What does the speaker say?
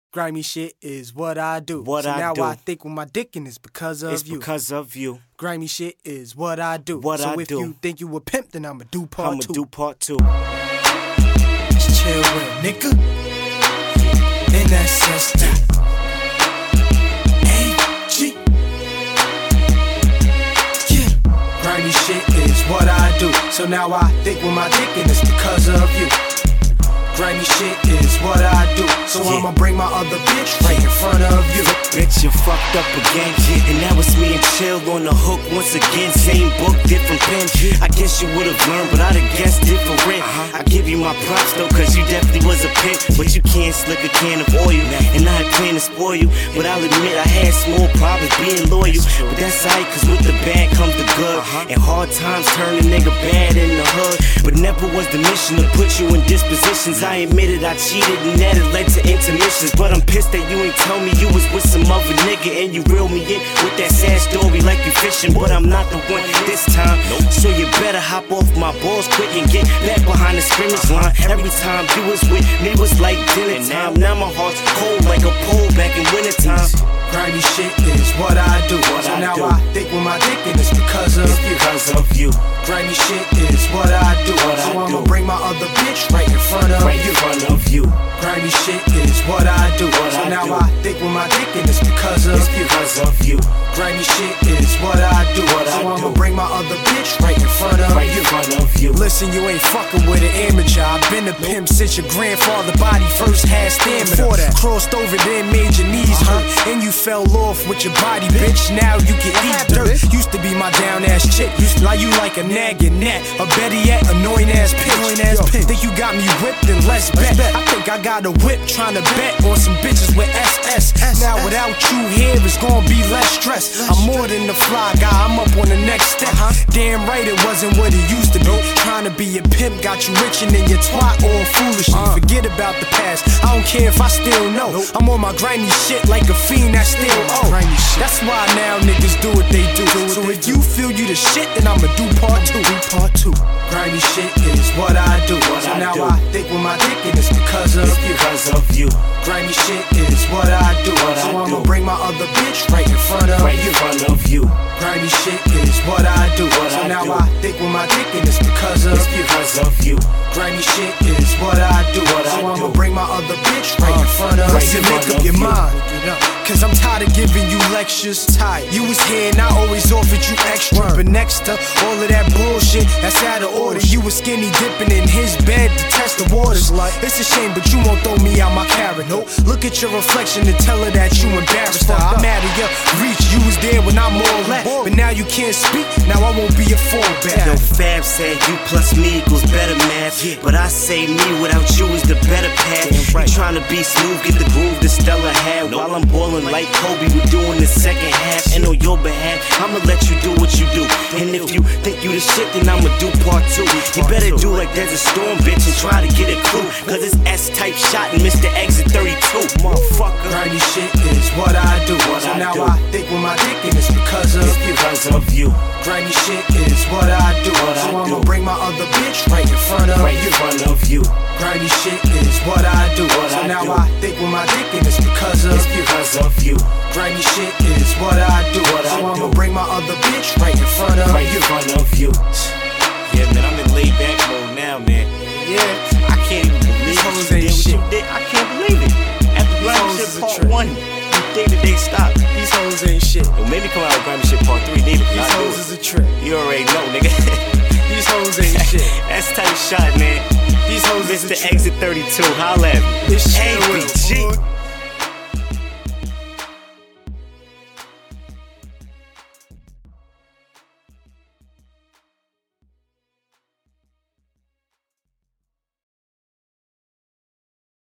Grimy shit is what I do. Now I think with my dick and it's because of you. It's because of you. Grimy shit is what I do. So if you think you a pimp, then I'ma do part two. I'ma do part two. Just chill with nigga. NSST. AG. Yeah. Grimy shit is what I do. So now I think with my dick and it's because of you. Grimy shit is what I do. So I'ma bring my other bitch right in front of you. Bitch, you fucked up again. And now it's me and Chill on the hook once again. Same book, different pen. I guess you would've learned, but I'd have guessed different. I give you my props though, cause you definitely was a pimp. But you can't slick a can of oil. And I had planned to spoil you. But I'll admit I had small problems being loyal. But that's alright, cause with the bad comes the good. And hard times turn a nigga bad in the hood. But never was the mission to put you in dispositions. I admitted I cheated and that it led to intermissions. But I'm pissed that you ain't tell me you was with some other nigga. And you reeled me in with that sad story like you fishing. But I'm not the one this time. So you better hop off my balls quick and get back behind the scrimmage line. Every time you was with me was like dinner time. Now my heart's cold like a pole back in winter time. Grimy shit is what I do. So now I think with my dick and it's because of you. Because of you. Grimy shit is what I do. So I'ma bring my other bitch right in front of you. Grimy shit is what I do. So now I think with my dick and it's because of you. Because of you. Grimy shit is what I do. So I'ma bring my other bitch right in front of you. Listen, you ain't fucking with an amateur. I've been a pimp since your grandfather body first had stamina. Before that, crossed over, then made your knees hurt. And you fell off with your body, bitch. Now you can eat dirt. Used to be my down ass chick. Used to lie you like a nagging gnat. Or better yet, annoying ass bitch. Think you got me whipped and let's bet. I think I got a whip trying to bet on some bitches with SS. Now without you here, it's gonna be less stress. I'm more than the fly guy, I'm up on the next step. Damn right it wasn't what it used to be. Trying to be a pimp got you rich and then you twat all foolishly. Forget about the past, I don't care if I still know. I'm on my grimy shit like a fiend that still owe. That's why now niggas do what they do. So if you feel you the shit, then I'ma do part two. Grimy shit is what I do. So now I think with my dick and it's because of you. Grimy shit is what I do. So I'ma bring my other bitch right in front of you. Grimy shit is what I do. So now I think with my dick and it's because of you. Grimy shit is what I do. So I'ma bring my other bitch right in front of you. Make up your mind. Cause I'm tired of giving you lectures. You was here and I always offered you extra. But next to all of that bullshit, that's out of order. You was skinny dipping in his bed to test the waters. It's a shame, but you won't throw me out my character. Look at your reflection and tell her that you embarrassed her. I'm out of your reach, you was there when I'm all that. But now you can't speak, now I won't be a fallback. Yo, Fab said you plus me equals better math. But I say me without you is the better path. You tryna be smooth, get the groove that Stella had. While I'm balling like Kobe, we're doing the second half. And on your behalf, I'ma let you do what you do. And if you think you the shit, then I'ma do part two. You better do like there's a storm, bitch, and try to get a clue. Cause it's S-type shot and Mr. Exit 32, motherfucker. Grimy shit is what I do. So now I think with my dick and it's because of you. Grimy shit is what I do. So I'ma bring my other bitch right in front of you. Grimy shit is what I do. So now I think with my dick and it's because of you. Grimy shit is what I do. So I'ma bring my other bitch right in front of you. Yeah, man, I'm in laid back mode now, man. Yeah, I can't even believe what you did. I can't believe it. After Grimy Shit Part 1, you think that they stopped. These hoes ain't shit. Well, maybe come out with Grimy Shit Part 3, nigga. These hoes is a trick. You already know, nigga. These hoes ain't shit. That's tight shot, man. These hoes is a Mr. trick. Exit 32, holla at me. This shit ABG.